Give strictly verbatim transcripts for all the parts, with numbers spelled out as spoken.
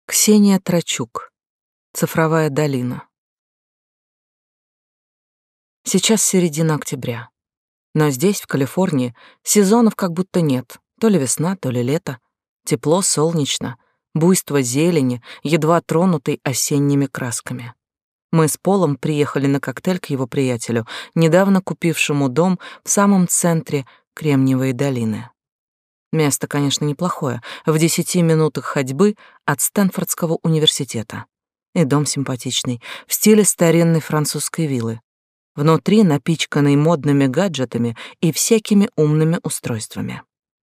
Ксения Трачук. Цифровая долина. Сейчас середина октября. Но здесь, в Калифорнии, сезонов как будто нет. То ли весна, то ли лето. Тепло, солнечно, буйство зелени, едва тронутой осенними красками. Мы с Полом приехали на коктейль к его приятелю, недавно купившему дом в самом центре Кремниевой долины. Место, конечно, неплохое, в десяти минутах ходьбы от Стэнфордского университета. И дом симпатичный, в стиле старинной французской виллы. Внутри напичканный модными гаджетами и всякими умными устройствами.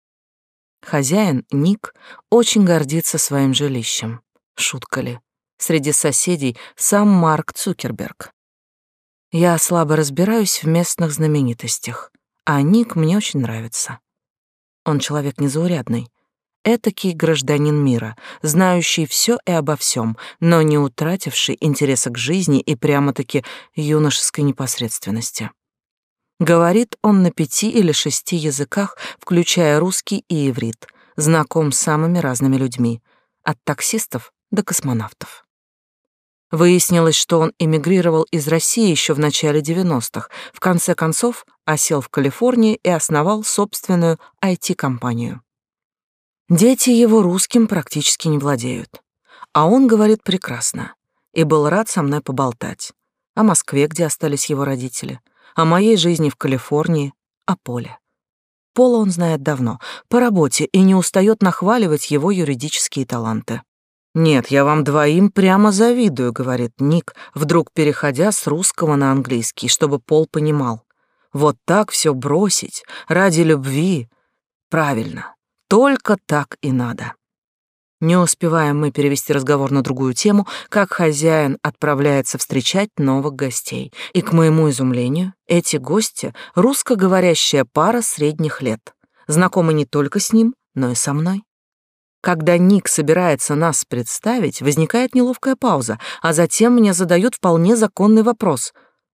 Хозяин, Ник, очень гордится своим жилищем. Шутка ли? Среди соседей сам Марк Цукерберг. Я слабо разбираюсь в местных знаменитостях, а Ник мне очень нравится. Он человек незаурядный, этакий гражданин мира, знающий все и обо всем, но не утративший интереса к жизни и прямо-таки юношеской непосредственности. Говорит он на пяти или шести языках, включая русский и иврит, знаком с самыми разными людьми, от таксистов до космонавтов. Выяснилось, что он эмигрировал из России еще в начале девяностых, в конце концов осел в Калифорнии и основал собственную ай ти-компанию. Дети его русским практически не владеют, а он говорит прекрасно и был рад со мной поболтать о Москве, где остались его родители, о моей жизни в Калифорнии, о Поле. Пола он знает давно, по работе, и не устает нахваливать его юридические таланты. «Нет, я вам двоим прямо завидую», — говорит Ник, вдруг переходя с русского на английский, чтобы Пол понимал. «Вот так все бросить ради любви. Правильно, только так и надо». Не успеваем мы перевести разговор на другую тему, как хозяин отправляется встречать новых гостей. И, к моему изумлению, эти гости — русскоговорящая пара средних лет, знакомы не только с ним, но и со мной. Когда Ник собирается нас представить, возникает неловкая пауза, а затем мне задают вполне законный вопрос.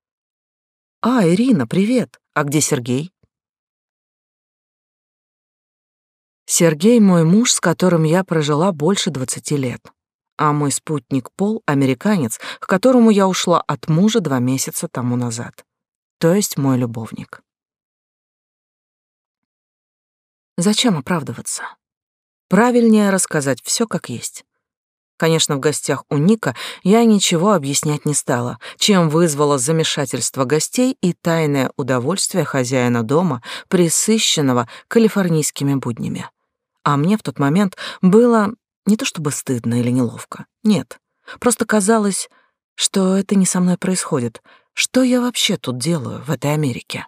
«А, Ирина, привет. А где Сергей?» Сергей — мой муж, с которым я прожила больше двадцати лет. А мой спутник Пол — американец, к которому я ушла от мужа два месяца тому назад. То есть мой любовник. Зачем оправдываться? Правильнее рассказать все как есть. Конечно, в гостях у Ника я ничего объяснять не стала, чем вызвало замешательство гостей и тайное удовольствие хозяина дома, пресыщенного калифорнийскими буднями. А мне в тот момент было не то чтобы стыдно или неловко, нет. Просто казалось, что это не со мной происходит. Что я вообще тут делаю в этой Америке?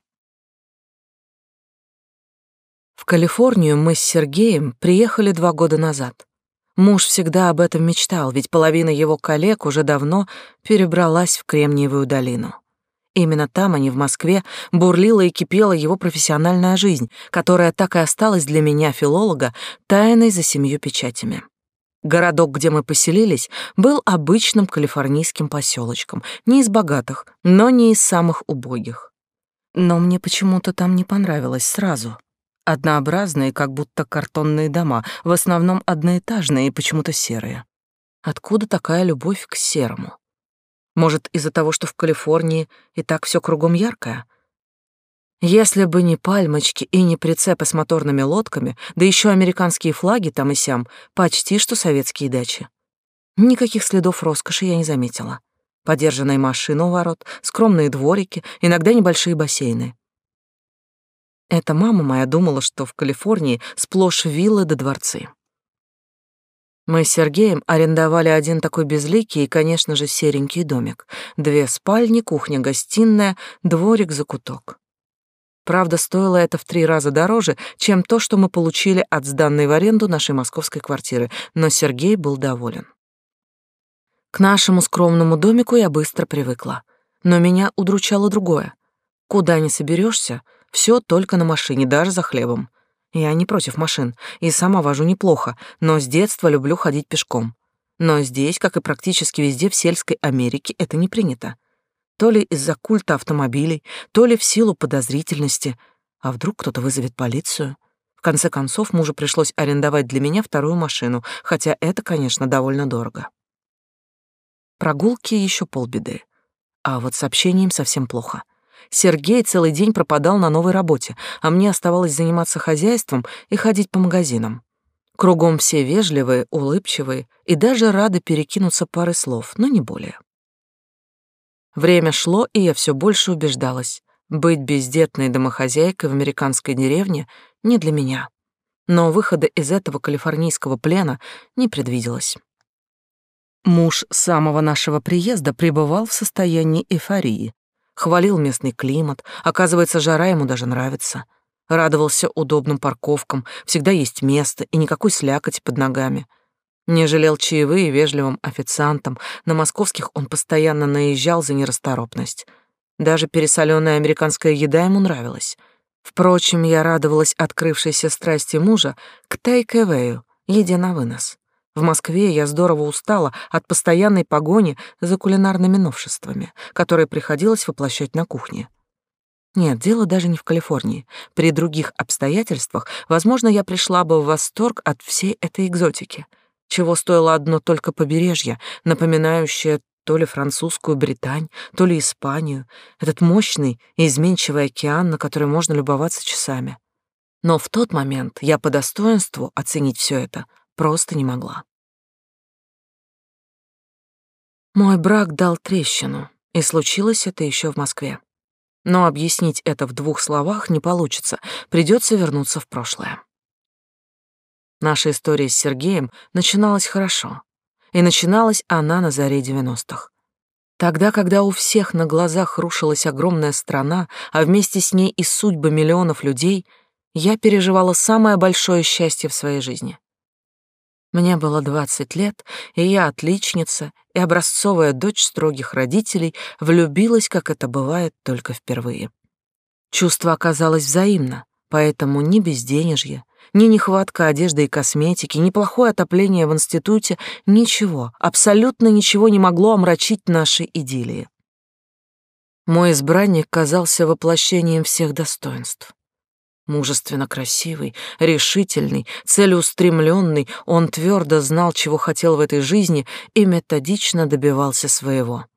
В Калифорнию мы с Сергеем приехали два года назад. Муж всегда об этом мечтал, ведь половина его коллег уже давно перебралась в Кремниевую долину. Именно там, а не в Москве, бурлила и кипела его профессиональная жизнь, которая так и осталась для меня, филолога, тайной за семью печатями. Городок, где мы поселились, был обычным калифорнийским поселочком, не из богатых, но не из самых убогих. Но мне почему-то там не понравилось сразу. Однообразные, как будто картонные дома, в основном одноэтажные и почему-то серые. Откуда такая любовь к серому? Может, из-за того, что в Калифорнии и так все кругом яркое? Если бы не пальмочки и не прицепы с моторными лодками, да еще американские флаги там и сям, почти что советские дачи. Никаких следов роскоши я не заметила. Подержанные машины у ворот, скромные дворики, иногда небольшие бассейны. Эта мама моя думала, что в Калифорнии сплошь виллы да дворцы. Мы с Сергеем арендовали один такой безликий и, конечно же, серенький домик. Две спальни, кухня-гостиная, дворик-закуток. Правда, стоило это в три раза дороже, чем то, что мы получили от сданной в аренду нашей московской квартиры, но Сергей был доволен. К нашему скромному домику я быстро привыкла, но меня удручало другое. Куда ни соберешься, все только на машине, даже за хлебом. Я не против машин и сама вожу неплохо, но с детства люблю ходить пешком. Но здесь, как и практически везде в сельской Америке, это не принято. То ли из-за культа автомобилей, то ли в силу подозрительности. А вдруг кто-то вызовет полицию? В конце концов, мужу пришлось арендовать для меня вторую машину, хотя это, конечно, довольно дорого. Прогулки еще полбеды. А вот с общением совсем плохо. Сергей целый день пропадал на новой работе, а мне оставалось заниматься хозяйством и ходить по магазинам. Кругом все вежливые, улыбчивые и даже рады перекинуться парой слов, но не более. Время шло, и я все больше убеждалась. Быть бездетной домохозяйкой в американской деревне не для меня. Но выхода из этого калифорнийского плена не предвиделось. Муж с самого нашего приезда пребывал в состоянии эйфории. Хвалил местный климат, оказывается, жара ему даже нравится. Радовался удобным парковкам, всегда есть место и никакой слякоти под ногами. Не жалел чаевые вежливым официантам, на московских он постоянно наезжал за нерасторопность. Даже пересоленная американская еда ему нравилась. Впрочем, я радовалась открывшейся страсти мужа к тейк-эвэю, еде на вынос. В Москве я здорово устала от постоянной погони за кулинарными новшествами, которые приходилось воплощать на кухне. Нет, дело даже не в Калифорнии. При других обстоятельствах, возможно, я пришла бы в восторг от всей этой экзотики, чего стоило одно только побережье, напоминающее то ли французскую Британь, то ли Испанию, этот мощный и изменчивый океан, на который можно любоваться часами. Но в тот момент я по достоинству оценить все это просто не могла. Мой брак дал трещину, и случилось это еще в Москве. Но объяснить это в двух словах не получится, придется вернуться в прошлое. Наша история с Сергеем начиналась хорошо, и начиналась она на заре девяностых. Тогда, когда у всех на глазах рушилась огромная страна, а вместе с ней и судьбы миллионов людей, я переживала самое большое счастье в своей жизни. Мне было двадцать лет, и я, отличница и образцовая дочь строгих родителей, влюбилась, как это бывает, только впервые. Чувство оказалось взаимно, поэтому ни безденежье, ни нехватка одежды и косметики, ни плохое отопление в институте, ничего, абсолютно ничего не могло омрачить наши идиллии. Мой избранник казался воплощением всех достоинств. Мужественно красивый, решительный, целеустремленный, он твердо знал, чего хотел в этой жизни, и методично добивался своего.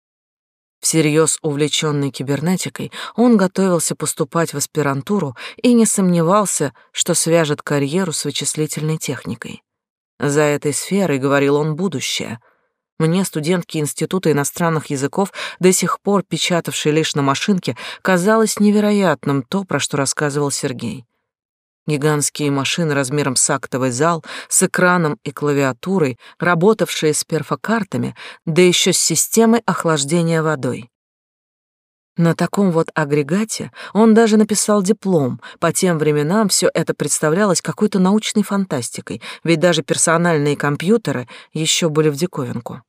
Всерьез увлеченный кибернетикой, он готовился поступать в аспирантуру и не сомневался, что свяжет карьеру с вычислительной техникой. За этой сферой, говорил он, будущее. Мне, студентки Института иностранных языков, до сих пор печатавшей лишь на машинке, казалось невероятным то, про что рассказывал Сергей. Гигантские машины размером с актовый зал, с экраном и клавиатурой, работавшие с перфокартами, да еще с системой охлаждения водой. На таком вот агрегате он даже написал диплом. По тем временам все это представлялось какой-то научной фантастикой, ведь даже персональные компьютеры еще были в диковинку.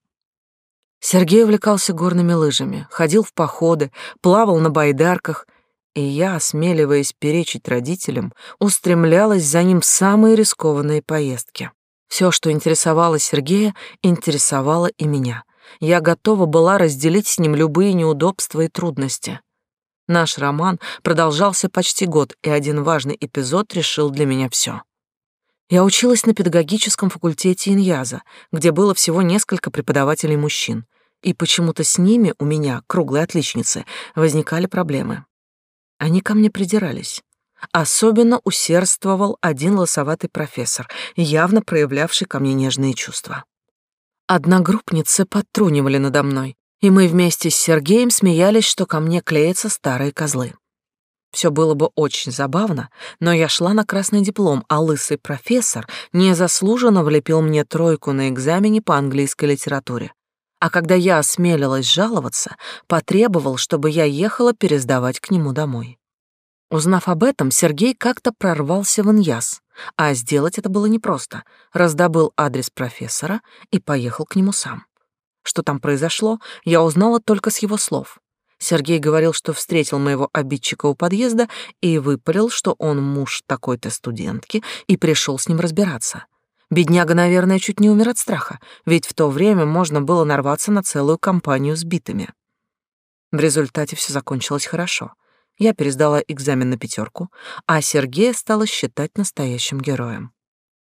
Сергей увлекался горными лыжами, ходил в походы, плавал на байдарках, и я, осмеливаясь перечить родителям, устремлялась за ним в самые рискованные поездки. Все, что интересовало Сергея, интересовало и меня. Я готова была разделить с ним любые неудобства и трудности. Наш роман продолжался почти год, и один важный эпизод решил для меня все. Я училась на педагогическом факультете Иньяза, где было всего несколько преподавателей мужчин, и почему-то с ними у меня, круглой отличницы, возникали проблемы. Они ко мне придирались. Особенно усердствовал один лосоватый профессор, явно проявлявший ко мне нежные чувства. Одногруппницы подтрунивали надо мной, и мы вместе с Сергеем смеялись, что ко мне клеятся старые козлы. Все было бы очень забавно, но я шла на красный диплом, а лысый профессор незаслуженно влепил мне тройку на экзамене по английской литературе. А когда я осмелилась жаловаться, потребовал, чтобы я ехала пересдавать к нему домой. Узнав об этом, Сергей как-то прорвался в Иньяз, а сделать это было непросто. Раздобыл адрес профессора и поехал к нему сам. Что там произошло, я узнала только с его слов. Сергей говорил, что встретил моего обидчика у подъезда и выпалил, что он муж такой-то студентки и пришел с ним разбираться. Бедняга, наверное, чуть не умер от страха, ведь в то время можно было нарваться на целую компанию с битами. В результате все закончилось хорошо. Я пересдала экзамен на пятерку, а Сергея стала считать настоящим героем.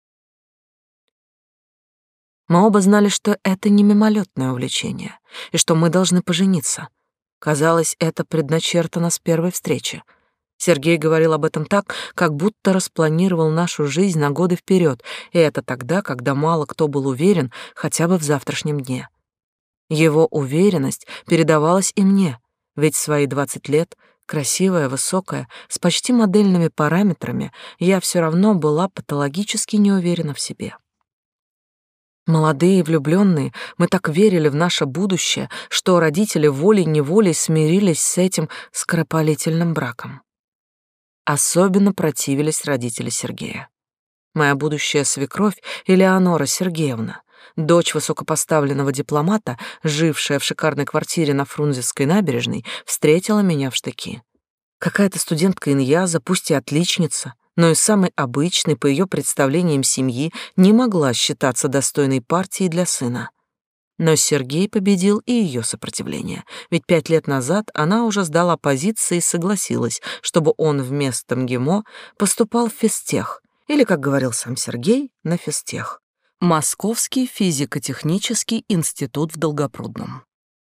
Мы оба знали, что это не мимолетное увлечение, и что мы должны пожениться. Казалось, это предначертано с первой встречи. Сергей говорил об этом так, как будто распланировал нашу жизнь на годы вперед, и это тогда, когда мало кто был уверен хотя бы в завтрашнем дне. Его уверенность передавалась и мне, ведь в свои двадцать лет, красивая, высокая, с почти модельными параметрами, я все равно была патологически не уверена в себе. Молодые и влюбленные, мы так верили в наше будущее, что родители волей-неволей смирились с этим скоропалительным браком. Особенно противились родители Сергея. Моя будущая свекровь Элеонора Сергеевна, дочь высокопоставленного дипломата, жившая в шикарной квартире на Фрунзенской набережной, встретила меня в штыки. Какая-то студентка иньяза, пусть и отличница, но и самой обычной, по ее представлениям семьи, не могла считаться достойной партией для сына. Но Сергей победил и ее сопротивление, ведь пять лет назад она уже сдала позиции и согласилась, чтобы он вместо МГИМО поступал в физтех, или, как говорил сам Сергей, на физтех. Московский физико-технический институт в Долгопрудном.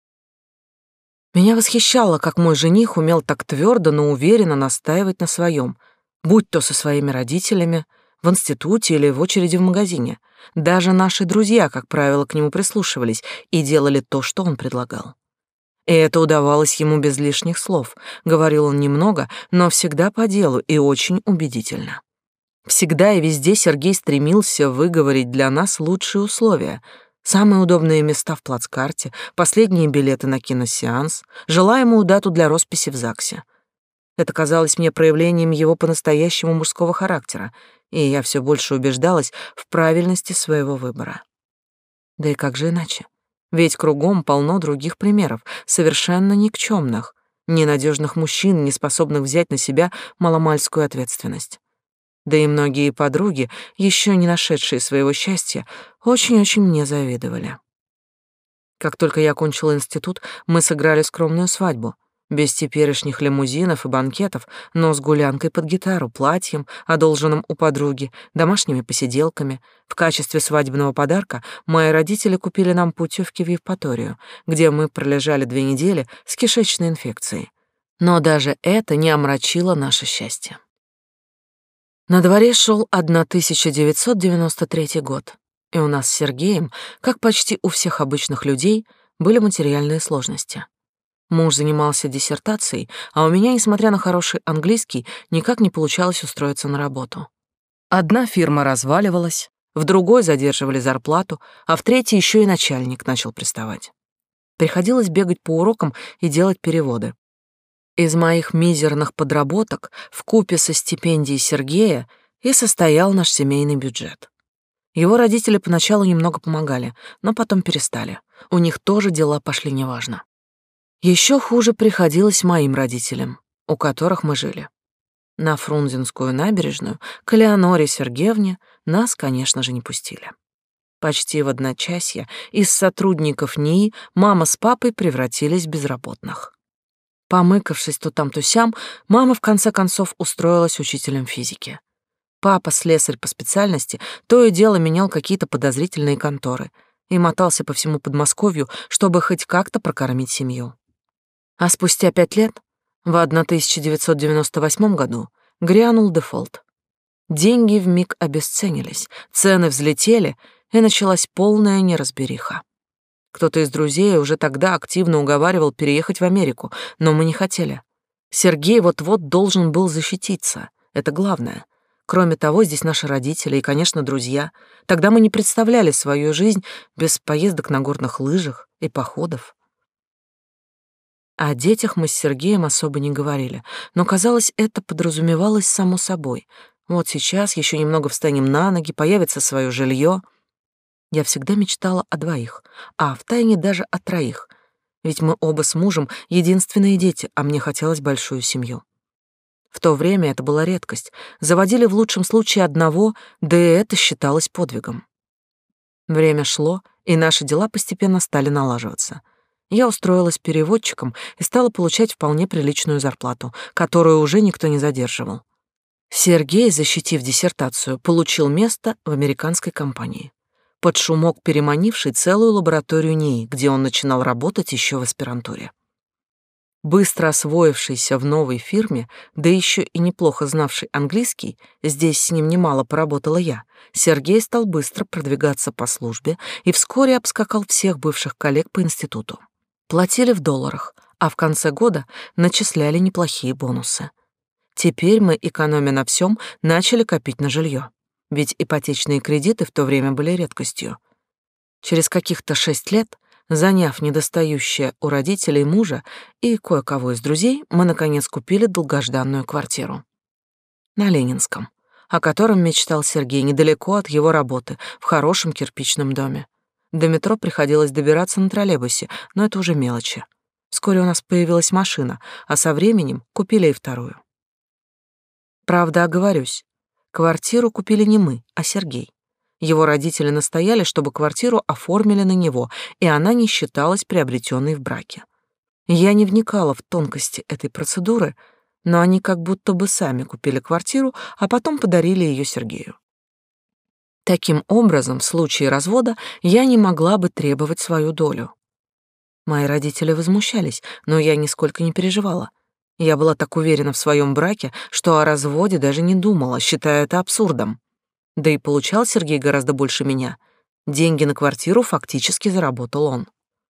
Меня восхищало, как мой жених умел так твердо, но уверенно настаивать на своем, будь то со своими родителями, в институте или в очереди в магазине. Даже наши друзья, как правило, к нему прислушивались и делали то, что он предлагал. И это удавалось ему без лишних слов. Говорил он немного, но всегда по делу и очень убедительно. Всегда и везде Сергей стремился выговорить для нас лучшие условия. Самые удобные места в плацкарте, последние билеты на киносеанс, желаемую дату для росписи в ЗАГСе. Это казалось мне проявлением его по-настоящему мужского характера, и я все больше убеждалась в правильности своего выбора. Да и как же иначе? Ведь кругом полно других примеров, совершенно никчемных, ненадежных мужчин, не способных взять на себя маломальскую ответственность. Да и многие подруги, еще не нашедшие своего счастья, очень-очень мне завидовали. Как только я окончила институт, мы сыграли скромную свадьбу. Без теперешних лимузинов и банкетов, но с гулянкой под гитару, платьем, одолженным у подруги, домашними посиделками. В качестве свадебного подарка мои родители купили нам путевки в Евпаторию, где мы пролежали две недели с кишечной инфекцией. Но даже это не омрачило наше счастье. На дворе шел тысяча девятьсот девяносто третий год, и у нас с Сергеем, как почти у всех обычных людей, были материальные сложности. Муж занимался диссертацией, а у меня, несмотря на хороший английский, никак не получалось устроиться на работу. Одна фирма разваливалась, в другой задерживали зарплату, а в третьей еще и начальник начал приставать. Приходилось бегать по урокам и делать переводы. Из моих мизерных подработок вкупе со стипендией Сергея и состоял наш семейный бюджет. Его родители поначалу немного помогали, но потом перестали. У них тоже дела пошли неважно. Еще хуже приходилось моим родителям, у которых мы жили. На Фрунзенскую набережную к Элеоноре Сергеевне нас, конечно же, не пустили. Почти в одночасье из сотрудников НИИ мама с папой превратились в безработных. Помыкавшись то там, то сям, мама в конце концов устроилась учителем физики. Папа, слесарь по специальности, то и дело менял какие-то подозрительные конторы и мотался по всему Подмосковью, чтобы хоть как-то прокормить семью. А спустя пять лет, в тысяча девятьсот девяносто восьмом году, грянул дефолт. Деньги вмиг обесценились, цены взлетели, и началась полная неразбериха. Кто-то из друзей уже тогда активно уговаривал переехать в Америку, но мы не хотели. Сергей вот-вот должен был защититься, это главное. Кроме того, здесь наши родители и, конечно, друзья. Тогда мы не представляли свою жизнь без поездок на горных лыжах и походов. О детях мы с Сергеем особо не говорили, но, казалось, это подразумевалось само собой. Вот сейчас еще немного встанем на ноги, появится свое жилье. Я всегда мечтала о двоих, а втайне даже о троих. Ведь мы оба с мужем единственные дети, а мне хотелось большую семью. В то время это была редкость. Заводили в лучшем случае одного, да и это считалось подвигом. Время шло, и наши дела постепенно стали налаживаться. Я устроилась переводчиком и стала получать вполне приличную зарплату, которую уже никто не задерживал. Сергей, защитив диссертацию, получил место в американской компании, под шумок переманивший целую лабораторию НИИ, где он начинал работать еще в аспирантуре. Быстро освоившийся в новой фирме, да еще и неплохо знавший английский, здесь с ним немало поработала я, Сергей стал быстро продвигаться по службе и вскоре обскакал всех бывших коллег по институту. Платили в долларах, а в конце года начисляли неплохие бонусы. Теперь мы, экономя на всем, начали копить на жилье, ведь ипотечные кредиты в то время были редкостью. Через каких-то шесть лет, заняв недостающее у родителей мужа и кое-кого из друзей, мы, наконец, купили долгожданную квартиру. На Ленинском, о котором мечтал Сергей недалеко от его работы, в хорошем кирпичном доме. До метро приходилось добираться на троллейбусе, но это уже мелочи. Вскоре у нас появилась машина, а со временем купили и вторую. Правда, оговорюсь, квартиру купили не мы, а Сергей. Его родители настояли, чтобы квартиру оформили на него, и она не считалась приобретенной в браке. Я не вникала в тонкости этой процедуры, но они как будто бы сами купили квартиру, а потом подарили ее Сергею. Таким образом, в случае развода я не могла бы требовать свою долю. Мои родители возмущались, но я нисколько не переживала. Я была так уверена в своем браке, что о разводе даже не думала, считая это абсурдом. Да и получал Сергей гораздо больше меня. Деньги на квартиру фактически заработал он.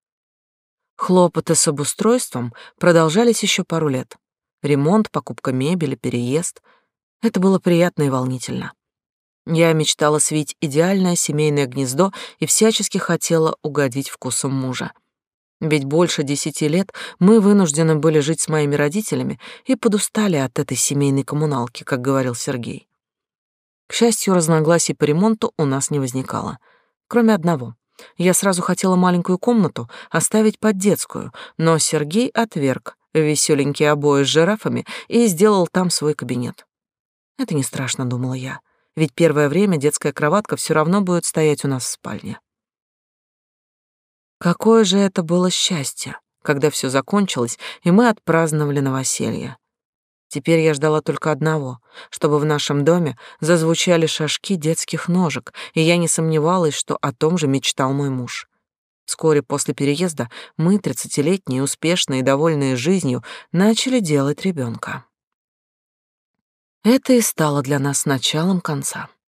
Хлопоты с обустройством продолжались еще пару лет. Ремонт, покупка мебели, переезд. Это было приятно и волнительно. Я мечтала свить идеальное семейное гнездо и всячески хотела угодить вкусам мужа. Ведь больше десяти лет мы вынуждены были жить с моими родителями и подустали от этой семейной коммуналки, как говорил Сергей. К счастью, разногласий по ремонту у нас не возникало. Кроме одного. Я сразу хотела маленькую комнату оставить под детскую, но Сергей отверг веселенькие обои с жирафами и сделал там свой кабинет. Это не страшно, думала я, ведь первое время детская кроватка все равно будет стоять у нас в спальне. Какое же это было счастье, когда все закончилось, и мы отпраздновали новоселье. Теперь я ждала только одного, чтобы в нашем доме зазвучали шажки детских ножек, и я не сомневалась, что о том же мечтал мой муж. Вскоре после переезда мы, тридцатилетние, успешные и довольные жизнью, начали делать ребенка. Это и стало для нас началом конца.